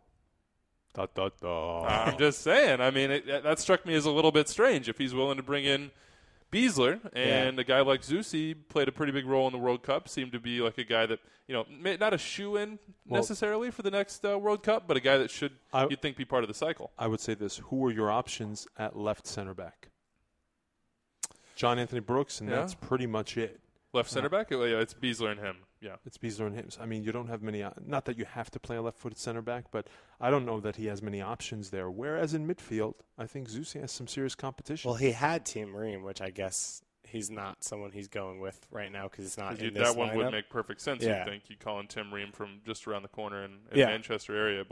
I'm just saying. I mean, that struck me as a little bit strange. If he's willing to bring in Beasler, and a guy like Zusi played a pretty big role in the World Cup, seemed to be like a guy that, not a shoe-in necessarily for the next World Cup, but a guy that should, you'd think, be part of the cycle. I would say this. Who are your options at left center back? John Anthony Brooks, and Yeah. that's pretty much it. Left center back? Yeah, it's Beasler and him. Yeah. It's Beasler and him. I mean, you don't have many – not that you have to play a left-footed center back, but I don't know that he has many options there. Whereas in midfield, I think Zusi has some serious competition. Well, he had Tim Ream, which I guess he's not someone he's going with right now because he's not in this that one lineup. would make perfect sense, Yeah. you'd think. You call in Tim Ream from just around the corner in Yeah. Manchester area, Bolton.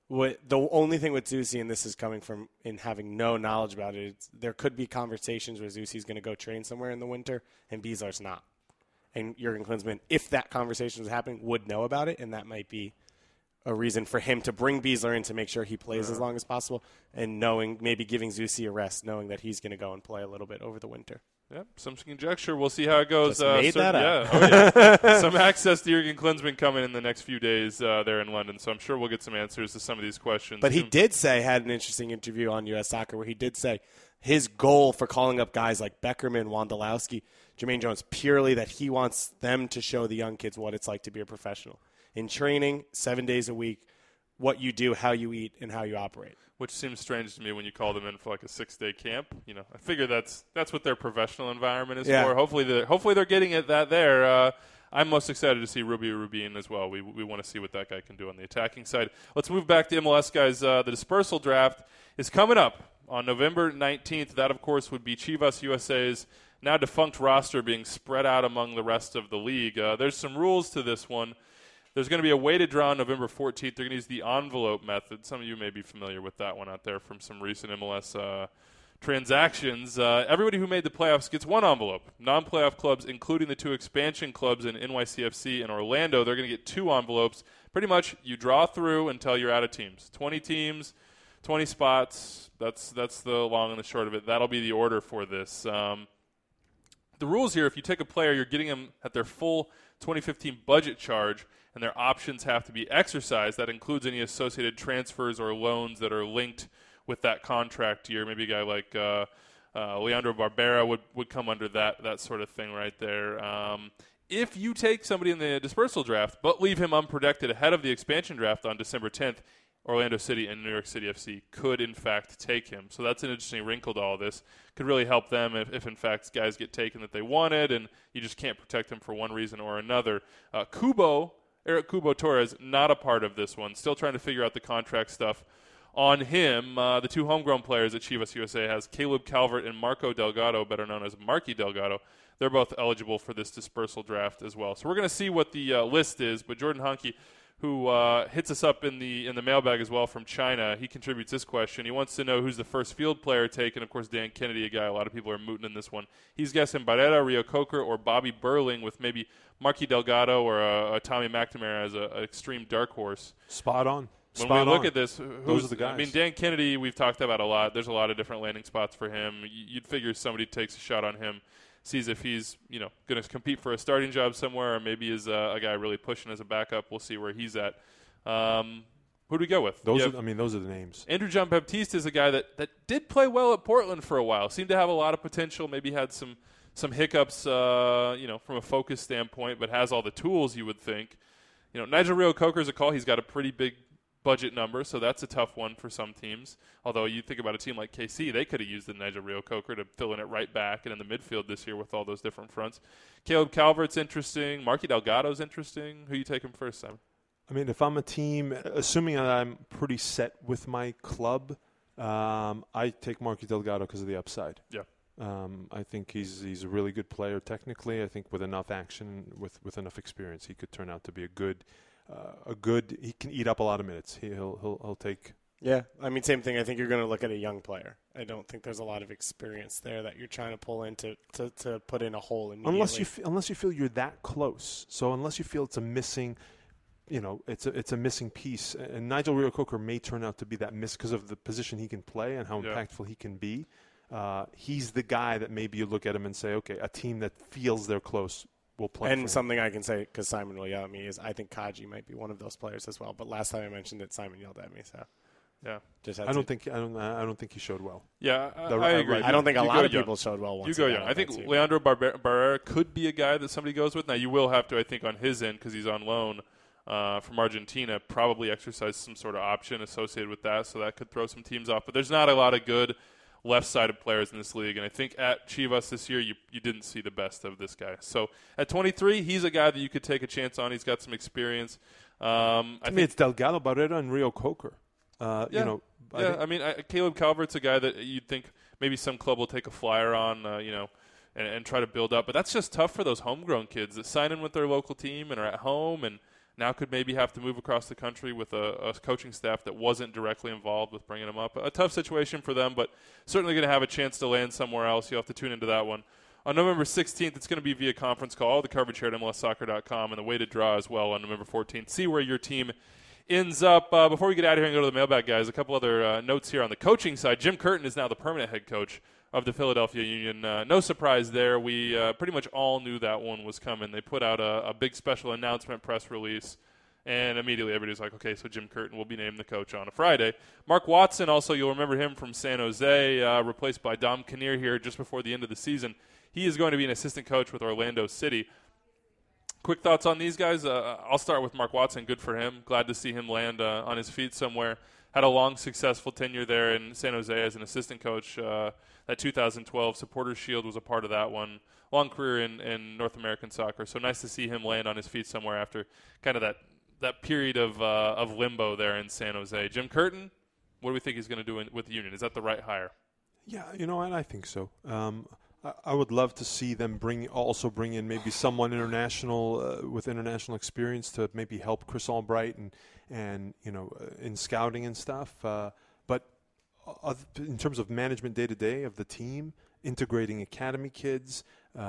The only thing with Zusi, and this is coming from in having no knowledge about it, there could be conversations where Zusi's going to go train somewhere in the winter and Bieslar's not. And Jurgen Klinsmann, if that conversation was happening, would know about it, and that might be a reason for him to bring Bieslar in to make sure he plays as long as possible, and maybe giving Zusi a rest, knowing that he's going to go and play a little bit over the winter. Yep, some conjecture. We'll see how it goes. Just made that up. Yeah. Some access to Jurgen Klinsmann coming in the next few days there in London, so I'm sure we'll get some answers to some of these questions. But he had an interesting interview on U.S. Soccer where he did say his goal for calling up guys like Beckerman, Wondolowski, Jermaine Jones, purely that he wants them to show the young kids what it's like to be a professional. In training, 7 days a week, what you do, how you eat, and how you operate. Which seems strange to me when you call them in for like a 6-day camp. I figure that's what their professional environment is for. Hopefully they're getting at that there. I'm most excited to see Rubio Rubin as well. We want to see what that guy can do on the attacking side. Let's move back to MLS, guys. The dispersal draft is coming up on November 19th. That, of course, would be Chivas USA's now defunct roster being spread out among the rest of the league. There's some rules to this one. There's going to be a weighted draw on November 14th. They're going to use the envelope method. Some of you may be familiar with that one out there from some recent MLS transactions. Everybody who made the playoffs gets one envelope. Non-playoff clubs, including the 2 expansion clubs in NYCFC and Orlando, they're going to get 2 envelopes. Pretty much you draw through until you're out of teams. 20 teams, 20 spots. That's the long and the short of it. That'll be the order for this. The rules here, if you take a player, you're getting them at their full 2015 budget charge, and their options have to be exercised. That includes any associated transfers or loans that are linked with that contract year. Maybe a guy like Leandro Barbera would come under that sort of thing right there. If you take somebody in the dispersal draft but leave him unprotected ahead of the expansion draft on December 10th, Orlando City and New York City FC could, in fact, take him. So that's an interesting wrinkle to all this. Could really help them if in fact, guys get taken that they wanted and you just can't protect them for one reason or another. Eric Kubo Torres, not a part of this one. Still trying to figure out the contract stuff on him. The 2 homegrown players that Chivas USA has, Caleb Calvert and Marco Delgado, better known as Marky Delgado. They're both eligible for this dispersal draft as well. So we're going to see what the list is, but Jordan Honke, who hits us up in the mailbag as well from China, he contributes this question. He wants to know who's the first field player taken. Of course, Dan Kennedy, a guy a lot of people are mooting in this one. He's guessing Barrera, Rio Coker, or Bobby Burling with maybe Marky Delgado or a Tommy McNamara as an extreme dark horse. Spot on. When we look at this, those are the guys. I mean, Dan Kennedy, we've talked about a lot. There's a lot of different landing spots for him. You'd figure somebody takes a shot on him, sees if he's going to compete for a starting job somewhere, or maybe is a guy really pushing as a backup. We'll see where he's at. Who do we go with? Those are the names. Andrew John Baptiste is a guy that did play well at Portland for a while. Seemed to have a lot of potential. Maybe had some hiccups, from a focus standpoint, but has all the tools you would think. Nigel Rio Coker is a call. He's got a pretty big budget number, so that's a tough one for some teams. Although you think about a team like KC, they could have used the Nigel Rio Coker to fill in at right back and in the midfield this year with all those different fronts. Caleb Calvert's interesting. Marky Delgado's interesting. Who you taking first, Simon? I mean, if I'm a team, assuming that I'm pretty set with my club, I take Marky Delgado because of the upside. Yeah. I think he's a really good player technically. I think with enough action, with enough experience, he could turn out to be a good. He can eat up a lot of minutes. He'll take. Yeah, I mean, same thing. I think you're going to look at a young player. I don't think there's a lot of experience there that you're trying to pull in to put in a hole immediately. Unless you feel you're that close. So unless you feel it's a missing. It's a missing piece, and Nigel Rio Coker may turn out to be that miss because of the position he can play and how impactful he can be. He's the guy that maybe you look at him and say, okay, a team that feels they're close will play. And something I can say, because Simon will yell at me, is I think Kaji might be one of those players as well. But last time I mentioned it, Simon yelled at me. So yeah, I don't think he showed well. Yeah, I agree. I don't think a lot of people showed well. Once you go young. I think Leandro Barrera could be a guy that somebody goes with. Now you will have to, I think, on his end because he's on loan. From Argentina, probably exercise some sort of option associated with that, so that could throw some teams off. But there's not a lot of good left-sided players in this league, and I think at Chivas this year, you didn't see the best of this guy. So at 23, he's a guy that you could take a chance on. He's got some experience. I think it's Delgado, Barrera, and Rio Coker. I mean, Caleb Calvert's a guy that you'd think maybe some club will take a flyer on, and try to build up. But that's just tough for those homegrown kids that sign in with their local team and are at home and now could maybe have to move across the country with a coaching staff that wasn't directly involved with bringing him up. A tough situation for them, but certainly going to have a chance to land somewhere else. You'll have to tune into that one. On November 16th, it's going to be via conference call. All the coverage here at MLSsoccer.com and the weighted draw as well on November 14th. See where your team ends up. Before we get out of here and go to the mailbag, guys, a couple other notes here on the coaching side. Jim Curtin is now the permanent head coach of the Philadelphia Union. No surprise there. We pretty much all knew that one was coming. They put out a big special announcement press release, and immediately everybody's like, okay, so Jim Curtin will be named the coach on a Friday. Mark Watson, also, you'll remember him from San Jose, replaced by Dom Kinnear here just before the end of the season. He is going to be an assistant coach with Orlando City. Quick thoughts on these guys. I'll start with Mark Watson. Good for him. Glad to see him land on his feet somewhere. Had a long, successful tenure there in San Jose as an assistant coach. That 2012 Supporters Shield was a part of that one. Long career in North American soccer. So nice to see him land on his feet somewhere after kind of that period of limbo there in San Jose. Jim Curtin, what do we think he's going to do with the Union? Is that the right hire? Yeah, and I think so. I would love to see them bring in maybe someone international with international experience to maybe help Chris Albright and in scouting and stuff. But in terms of management day to day of the team, integrating academy kids,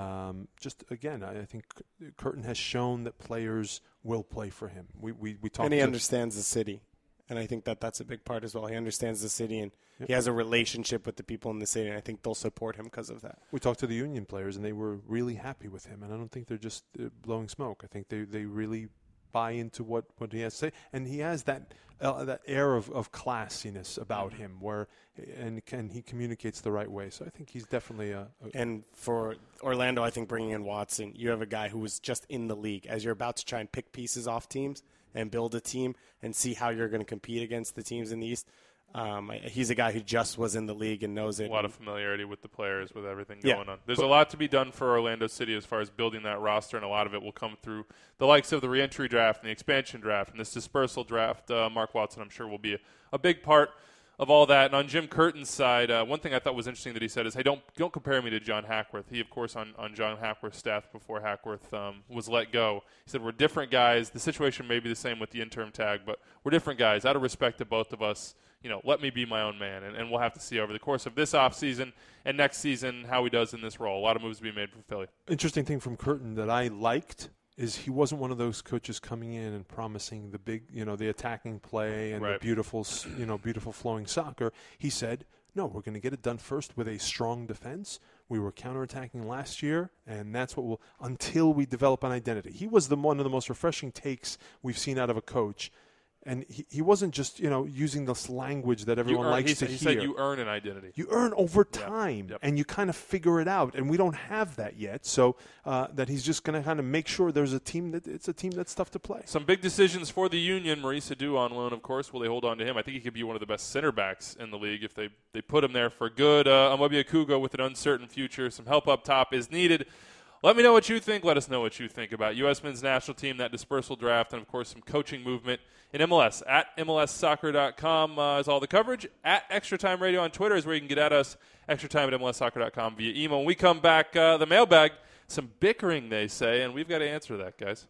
just again, I think Curtin has shown that players will play for him. We talked, and he understands the city. And I think that's a big part as well. He understands the city, and he has a relationship with the people in the city, and I think they'll support him because of that. We talked to the Union players, and they were really happy with him. And I don't think they're just blowing smoke. I think they really buy into what he has to say. And he has that air of classiness about him and he communicates the right way. So I think he's definitely And for Orlando, I think bringing in Watson, you have a guy who was just in the league. As you're about to try and pick pieces off teams and build a team and see how you're going to compete against the teams in the East, he's a guy who just was in the league and knows it. A lot of familiarity with the players, with everything going on. There's a lot to be done for Orlando City as far as building that roster, and a lot of it will come through the likes of the reentry draft and the expansion draft and this dispersal draft. Mark Watson, I'm sure, will be a big part of all that. And on Jim Curtin's side, one thing I thought was interesting that he said is, hey, don't compare me to John Hackworth. He, of course, on John Hackworth's staff before Hackworth was let go. He said, we're different guys. The situation may be the same with the interim tag, but we're different guys. Out of respect to both of us, let me be my own man. And we'll have to see over the course of this offseason and next season how he does in this role. A lot of moves to be made for Philly. Interesting thing from Curtin that I liked is he wasn't one of those coaches coming in and promising the big, the attacking play and the beautiful flowing soccer. He said, no, we're going to get it done first with a strong defense. We were counterattacking last year, and that's what until we develop an identity. He was one of the most refreshing takes we've seen out of a coach. And he wasn't just, using this language that everyone likes to hear. He said you earn an identity. You earn over time, and you kind of figure it out. And we don't have that yet. So that he's just going to kind of make sure there's a team that's tough to play. Some big decisions for the Union. Maurice Adu on loan, of course. Will they hold on to him? I think he could be one of the best center backs in the league if they put him there for good. Amobi Akugo with an uncertain future. Some help up top is needed. Let me know what you think. Let us know what you think about U.S. men's national team, that dispersal draft, and, of course, some coaching movement in MLS. At MLSsoccer.com is all the coverage. At Extra Time Radio on Twitter is where you can get at us. Extra Time at MLSsoccer.com via email. When we come back, the mailbag, some bickering, they say, and we've got to answer that, guys.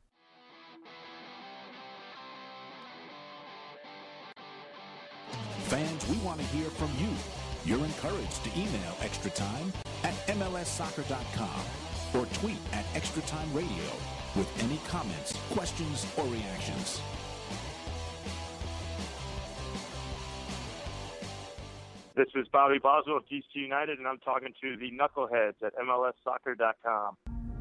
Fans, we want to hear from you. You're encouraged to email Extra Time at MLSsoccer.com. or tweet at Extra Time Radio with any comments, questions, or reactions. This is Bobby Boswell of DC United, and I'm talking to the Knuckleheads at MLSsoccer.com.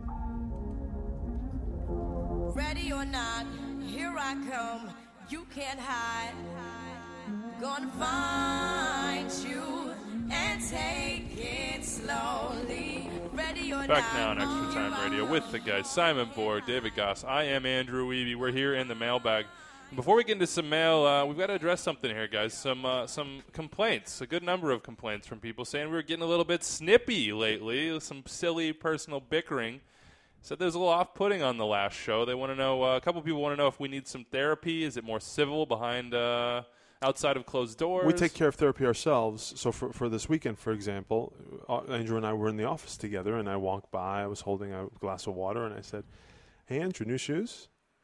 Ready or not, here I come. You can't hide. Gonna find you and take it slowly. Ready or Back now on Extra Time Radio with the guys Simon Bohr, David Goss. I am Andrew Wiebe. We're here in the mailbag. Before we get into some mail, we've got to address something here, guys. Some complaints, a good number of complaints from people saying we were getting a little bit snippy lately, some silly personal bickering. Said there's a little off-putting on the last show. They want to know, a couple people want to know if we need some therapy. Is it more civil behind outside of closed doors? We take care of therapy ourselves. So for this weekend, for example, Andrew and I were in the office together, and I walked by. I was holding a glass of water, and I said, "Hey, Andrew, new shoes?"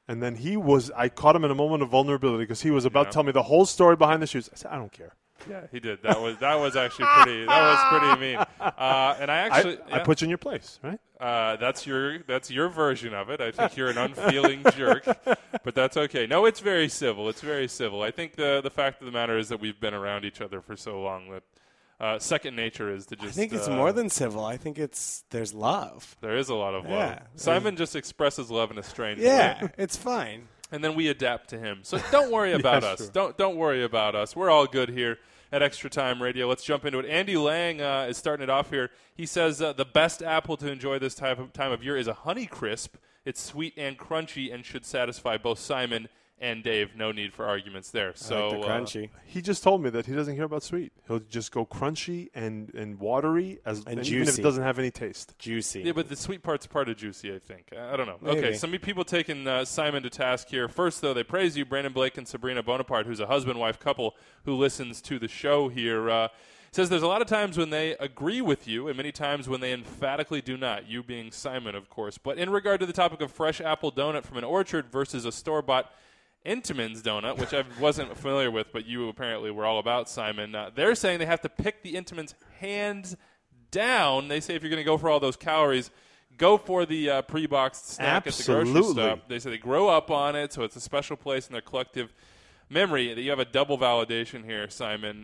And then I caught him in a moment of vulnerability because he was about to tell me the whole story behind the shoes. I said, I don't care. Yeah, he did. That was actually pretty. That was pretty mean. And I put you in your place, right? That's your version of it. I think you're an unfeeling jerk, but that's okay. No, it's very civil. It's very civil. I think the fact of the matter is that we've been around each other for so long that second nature is to just. I think it's more than civil. I think there's love. There is a lot of love. Simon just expresses love in a strange way. Yeah, it's fine. And then we adapt to him. So don't worry about us. Sure. Don't worry about us. We're all good here at Extra Time Radio. Let's jump into it. Andy Lang is starting it off here. He says the best apple to enjoy this time of year is a Honeycrisp. It's sweet and crunchy and should satisfy both Simon and Dave. No need for arguments there. So I like the crunchy. He just told me that he doesn't care about sweet. He'll just go crunchy and watery and juicy. Even if it doesn't have any taste. Juicy. Yeah, but the sweet part's part of juicy, I think. I don't know. Maybe. Okay, some people taking Simon to task here. First, though, they praise you, Brandon Blake and Sabrina Bonaparte, who's a husband-wife couple who listens to the show here. Says there's a lot of times when they agree with you and many times when they emphatically do not, you being Simon, of course. But in regard to the topic of fresh apple donut from an orchard versus a store-bought Entenmann's donut, which I wasn't familiar with, but you apparently were all about, Simon. They're saying they have to pick the Entenmann's hands down. They say if you're going to go for all those calories, go for the pre-boxed snack at the grocery store. They say they grow up on it, so it's a special place in their collective memory. That you have a double validation here, Simon.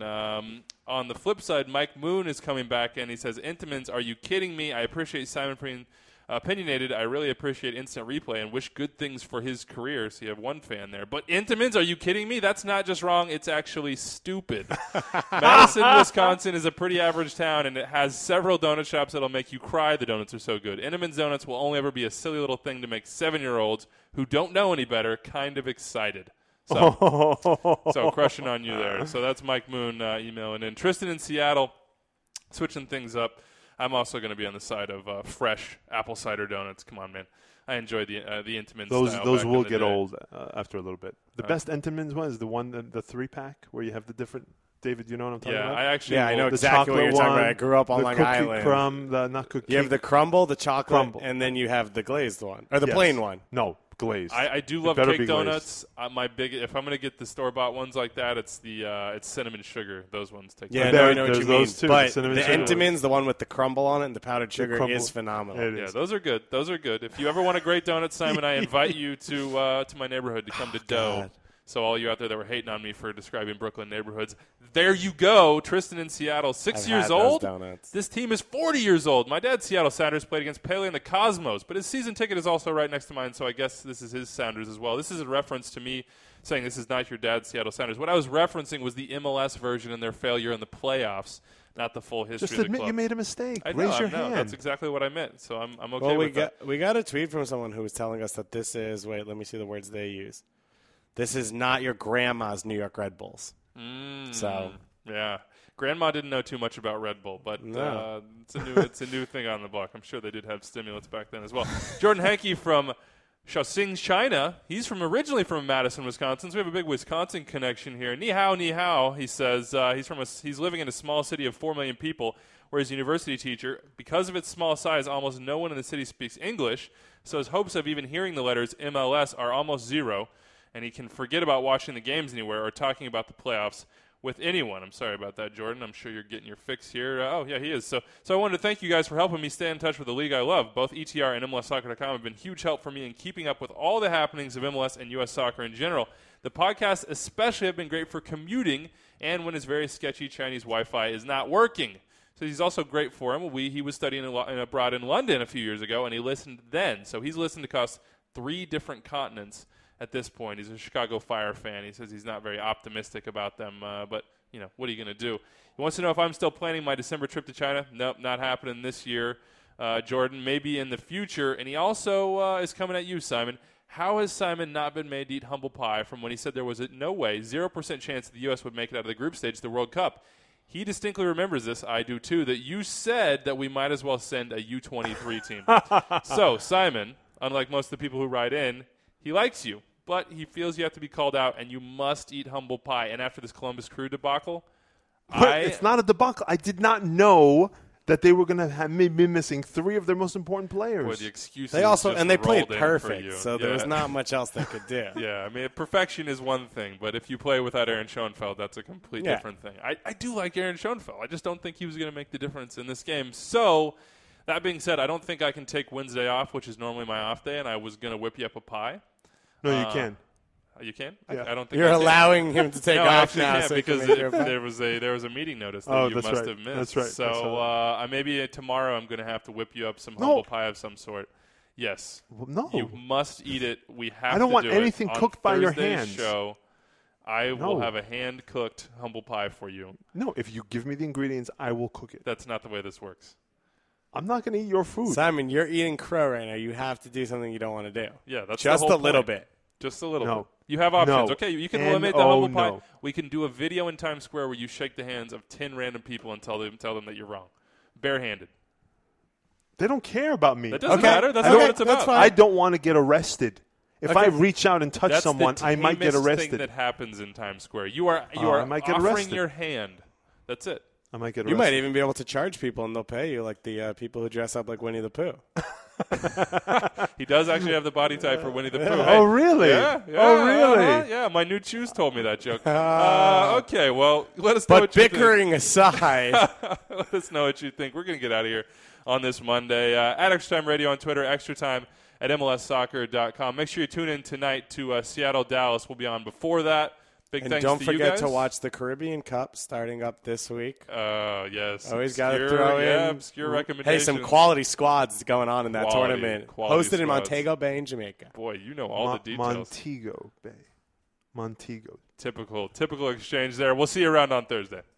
On the flip side, Mike Moon is coming back, and he says, Entenmann's, are you kidding me? I appreciate Simon being opinionated. I really appreciate instant replay and wish good things for his career. So you have one fan there. But Entenmann's, are you kidding me? That's not just wrong. It's actually stupid. Madison, Wisconsin is a pretty average town, and it has several donut shops that'll make you cry. The donuts are so good. Entenmann's donuts will only ever be a silly little thing to make 7-year-olds who don't know any better kind of excited. So crushing on you there. So that's Mike Moon emailing in. Tristan in Seattle, switching things up. I'm also going to be on the side of fresh apple cider donuts. Come on, man. I enjoy the Entenmann's style. Those will get old after a little bit. The best Entenmann's one is the one, the 3-pack, where you have the different. David, you know what I'm talking about? Yeah, I know exactly what you're talking about. I grew up on Long Island. Not cookie. You have the crumble, the chocolate, and then you have the glazed one. Or the plain one. No, glazed. I do love cake donuts. If I'm going to get the store-bought ones like that, it's it's cinnamon sugar. Those ones take I know what you mean. Too, but the Entenmann's, the one with the crumble on it and the powdered sugar, is phenomenal. Yeah, those are good. Those are good. If you ever want a great donut, Simon, I invite you to my neighborhood to come to Doe. God. So all you out there that were hating on me for describing Brooklyn neighborhoods, there you go. Tristan in Seattle, 6 years old. This team is 40 years old. My dad, Seattle Sounders, played against Pele and the Cosmos, but his season ticket is also right next to mine, so I guess this is his Sounders as well. This is a reference to me saying this is not your dad's Seattle Sounders. What I was referencing was the MLS version and their failure in the playoffs, not the full history of the club. Just admit you made a mistake. Raise your hand. That's exactly what I meant, so I'm okay with that. We got a tweet from someone who was telling us that this is – wait, let me see the words they use. This is not your grandma's New York Red Bulls. So yeah, Grandma didn't know too much about Red Bull, but it's a new thing on the block. I'm sure they did have stimulants back then as well. Jordan Hankey from Shaoxing, China. He's originally from Madison, Wisconsin. So we have a big Wisconsin connection here. Ni hao, ni hao. He says he's living in a small city of 4 million people, where he's a university teacher. Because of its small size, almost no one in the city speaks English. So his hopes of even hearing the letters MLS are almost zero. And he can forget about watching the games anywhere or talking about the playoffs with anyone. I'm sorry about that, Jordan. I'm sure you're getting your fix here. He is. So I wanted to thank you guys for helping me stay in touch with the league I love. Both ETR and MLSsoccer.com have been huge help for me in keeping up with all the happenings of MLS and U.S. soccer in general. The podcasts especially have been great for commuting and when his very sketchy Chinese Wi-Fi is not working. So he's also great for him. He was studying abroad in London a few years ago, and he listened then. So he's listened across 3 different continents. At this point, he's a Chicago Fire fan. He says he's not very optimistic about them, but, what are you going to do? He wants to know if I'm still planning my December trip to China. Nope, not happening this year, Jordan. Maybe in the future. And he also is coming at you, Simon. How has Simon not been made to eat humble pie from when he said there was no way, 0% chance that the U.S. would make it out of the group stage of the World Cup? He distinctly remembers this, I do too, that you said that we might as well send a U-23 team. So, Simon, unlike most of the people who write in, he likes you, but he feels you have to be called out, and you must eat humble pie. And after this Columbus Crew debacle, it's not a debacle. I did not know that they were going to have maybe missing 3 of their most important players. Boy, the excuses They also just and they played rolled in for perfect, you. so there was not much else they could do. Yeah, I mean, perfection is one thing, but if you play without Aaron Schoenfeld, that's a complete different thing. I do like Aaron Schoenfeld. I just don't think he was going to make the difference in this game. So, that being said, I don't think I can take Wednesday off, which is normally my off day, and I was going to whip you up a pie. No, you can. You can? Yeah. I don't think You're I can. allowing him to take No, I off actually now can't so because there was a meeting notice that you that's must right. have missed. That's right. So maybe tomorrow I'm going to have to whip you up some humble pie of some sort. Yes. Well, no. You must eat it. We have to I don't want do anything it. cooked On by your Thursday's hands. Show, I will No. have a hand-cooked humble pie for you. No, if you give me the ingredients, I will cook it. That's not the way this works. I'm not going to eat your food. Simon, you're eating crow right now. You have to do something you don't want to do. Yeah, that's just the whole a little point. bit. Just a little No. bit. You have options. No. Okay, you can eliminate the N-O, humble pie. no. We can do a video in Times Square where you shake the hands of 10 random people and tell them that you're wrong. Barehanded. They don't care about me. That doesn't matter. That's not what it's about. I don't want to get arrested. If I reach out and touch That's someone, the I might get tamest arrested. thing that happens in Times Square. You are I might get offering arrested. your hand. That's it. I might get arrested. You might even be able to charge people, and they'll pay you like the people who dress up like Winnie the Pooh. He does actually have the body type for Winnie the Pooh. Oh, really? Yeah. Oh, really? Yeah, my new shoes told me that joke. Okay, well, let us know But what you think. bickering aside, Let us know what you think. We're going to get out of here on this Monday. At Extra Time Radio on Twitter, Extra Time at MLSsoccer.com. Make sure you tune in tonight to Seattle-Dallas. We'll be on before that. Big and thanks don't to you forget guys. to watch the Caribbean Cup starting up this week. Yes. Always got to Obscure- throw yeah, in. obscure Hey, recommendations. some quality squads going on in that Quality tournament. squads. Hosted in Montego Bay in Jamaica. Boy, you know all the details. Montego Bay. Montego. Typical exchange there. We'll see you around on Thursday.